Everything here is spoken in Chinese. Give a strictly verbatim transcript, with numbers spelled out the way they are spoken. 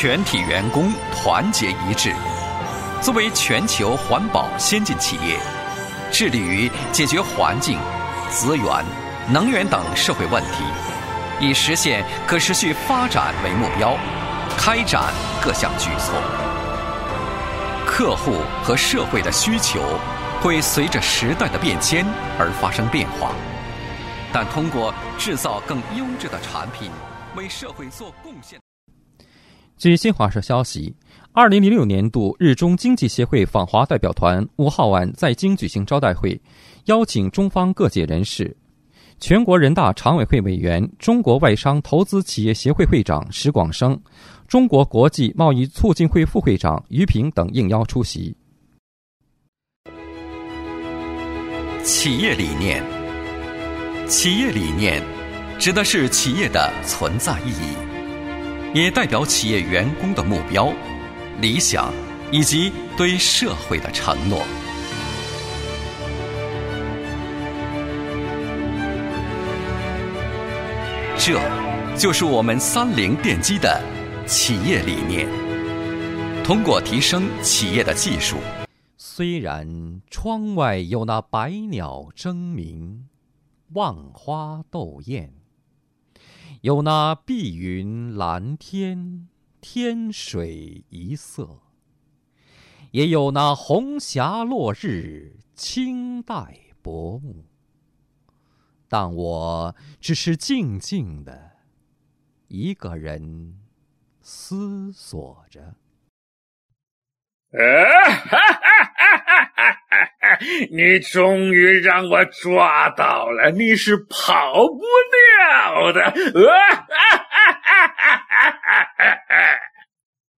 全体员工团结一致。作为全球环保先进企业，致力于解决环境、资源、能源等社会问题，以实现可持续发展为目标，开展各项举措。客户和社会的需求会随着时代的变迁而发生变化，但通过制造更优质的产品，为社会做贡献。 据新华社消息，二零零六年度日中经济协会访华代表团五号晚在京举行招待会，邀请中方各界人士。全国人大常委会委员、中国外商投资企业协会会长石广生、中国国际贸易促进会副会长于平等应邀出席。 企业理念，企业理念指的是企业的存在意义，也代表企业员工的目标、理想以及对社会的承诺。这就是我们三菱电机的企业理念。通过提升企业的技术， 虽然窗外有那百鸟争鸣，万花斗艳，有那碧云蓝天，天水一色，也有那红霞落日，青黛薄暮，但我只是静静的一个人思索着。 啊哈哈哈哈哈！你终于让我抓到了，你是跑不掉的！啊